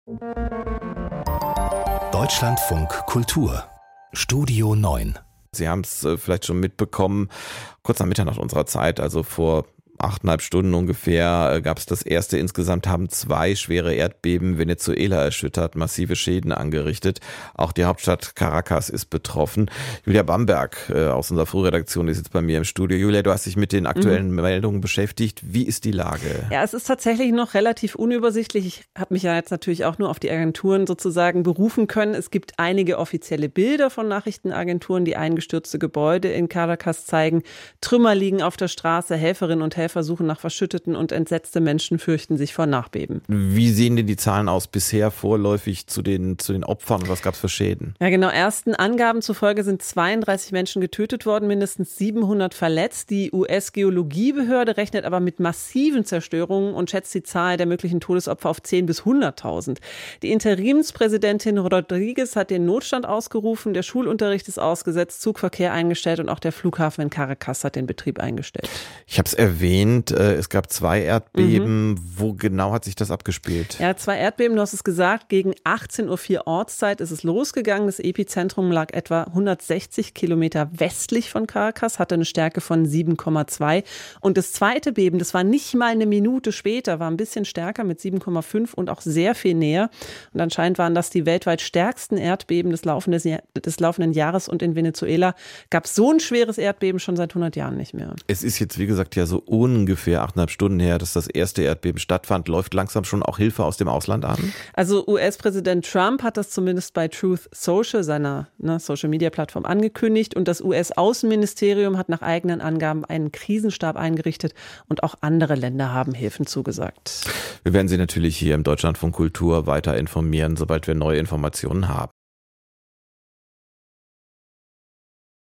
Deutschlandfunk Kultur Studio 9. Sie haben es vielleicht schon mitbekommen, kurz nach Mitternacht unserer Zeit, also vor 8,5 Stunden ungefähr, gab es das erste. Insgesamt haben 2 schwere Erdbeben Venezuela erschüttert, massive Schäden angerichtet. Auch die Hauptstadt Caracas ist betroffen. Julia Bamberg aus unserer Frühredaktion ist jetzt bei mir im Studio. Julia, du hast dich mit den aktuellen Meldungen beschäftigt. Wie ist die Lage? Ja, es ist tatsächlich noch relativ unübersichtlich. Ich habe mich ja jetzt natürlich auch nur auf die Agenturen sozusagen berufen können. Es gibt einige offizielle Bilder von Nachrichtenagenturen, die eingestürzte Gebäude in Caracas zeigen. Trümmer liegen auf der Straße, Helferinnen und Helfer suchen nach Verschütteten und entsetzte Menschen fürchten sich vor Nachbeben. Wie sehen denn die Zahlen aus bisher vorläufig zu den Opfern und was gab es für Schäden? Ja, genau. Ersten Angaben zufolge sind 32 Menschen getötet worden, mindestens 700 verletzt. Die US-Geologiebehörde rechnet aber mit massiven Zerstörungen und schätzt die Zahl der möglichen Todesopfer auf 10.000 bis 100.000. Die Interimspräsidentin Rodriguez hat den Notstand ausgerufen, der Schulunterricht ist ausgesetzt, Zugverkehr eingestellt und auch der Flughafen in Caracas hat den Betrieb eingestellt. Ich habe es erwähnt, es gab 2 Erdbeben. Wo genau hat sich das abgespielt? Ja, 2 Erdbeben, du hast es gesagt, gegen 18:04 Uhr Ortszeit ist es losgegangen. Das Epizentrum lag etwa 160 Kilometer westlich von Caracas, hatte eine Stärke von 7,2. Und das zweite Beben, das war nicht mal eine Minute später, war ein bisschen stärker mit 7,5 und auch sehr viel näher. Und anscheinend waren das die weltweit stärksten Erdbeben des laufenden Jahres. Und in Venezuela gab es so ein schweres Erdbeben schon seit 100 Jahren nicht mehr. Es ist jetzt, wie gesagt, ja so ungefähr 8,5 Stunden her, dass das erste Erdbeben stattfand. Läuft langsam schon auch Hilfe aus dem Ausland an? Also US-Präsident Trump hat das zumindest bei Truth Social, seiner Social-Media-Plattform, angekündigt. Und das US-Außenministerium hat nach eigenen Angaben einen Krisenstab eingerichtet. Und auch andere Länder haben Hilfen zugesagt. Wir werden Sie natürlich hier im Deutschlandfunk Kultur weiter informieren, sobald wir neue Informationen haben.